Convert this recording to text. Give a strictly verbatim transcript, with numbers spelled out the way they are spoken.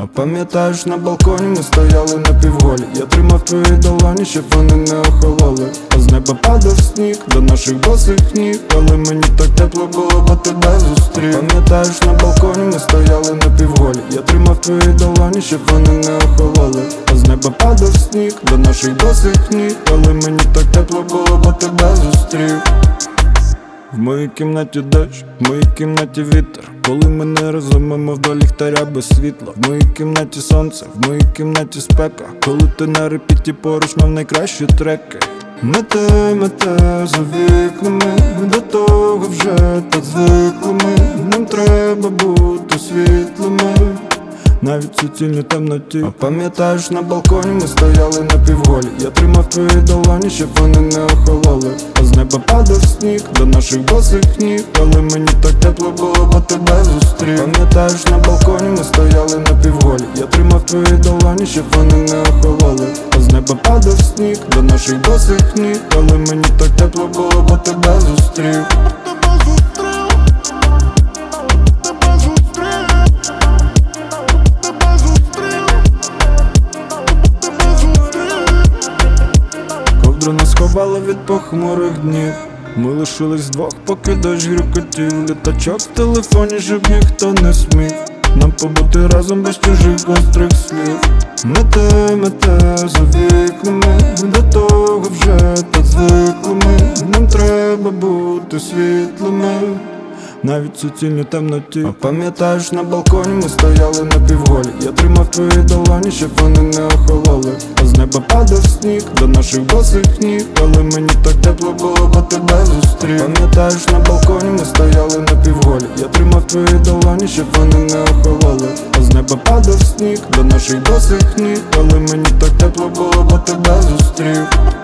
А пам'ятаєш, на балконі ми стояли на півголі. Я тримав твої долоні, щоб вони не охололи. А з неба падав сніг до наших босих ніг. Але мені так тепло було, бо тебе зустрів. Пам'ятаєш, на балконі ми стояли на півголі. Я тримав твої долоні, щоб вони не охололи. А з неба падав сніг до наших босих ніг. Але мені так тепло було, бо тебе зустрів. В моїй кімнаті дощ, в моїй кімнаті вітер. Коли ми не разом, мов до ліхтаря без світла. В моїй кімнаті сонце, в моїй кімнаті спека. Коли ти на репіті поруч, мав найкращі треки. Мете, мете за вікнами, до того вже так звикли ми. Нам треба бути світлими, навіть в суцільній темноті. А пам'ятаєш, на балконі ми стояли на півголі. Я тримав твої долоні, щоб вони не охололи. А з неба падав сніг до наших босих ніг. Але мені так тепло було, бо тебе зустрів. Пам'ятаєш, на балконі ми стояли на півголі. Я тримав твої долоні, щоб вони не охололи. А з неба падав сніг до наших босих ніг. Але мені так тепло було, бо тебе зустрів. Нас сховало від похмурих днів. Ми лишились вдвох, поки дощ грюкотів. Літачок в телефоні, щоб ніхто не смів нам побути разом без чужих гострих слів. Мете, мете за вікнами, до того вже так звикли ми. Нам треба бути світлими, навіть в суцільній темноті. А пам'ятаєш, на балконі ми стояли на півголі. Я тримав твої долоні, щоб вони не охололи. А з неба падав сніг до наших босих ніг. Але мені так тепло було, бо тебе зустрів. Пам'ятаєш, на балконі ми стояли на півголі. Я тримав твої долоні, щоб вони не охололи. А з неба падав сніг до наших босих ніг. Але мені так тепло було, бо тебе зустрів.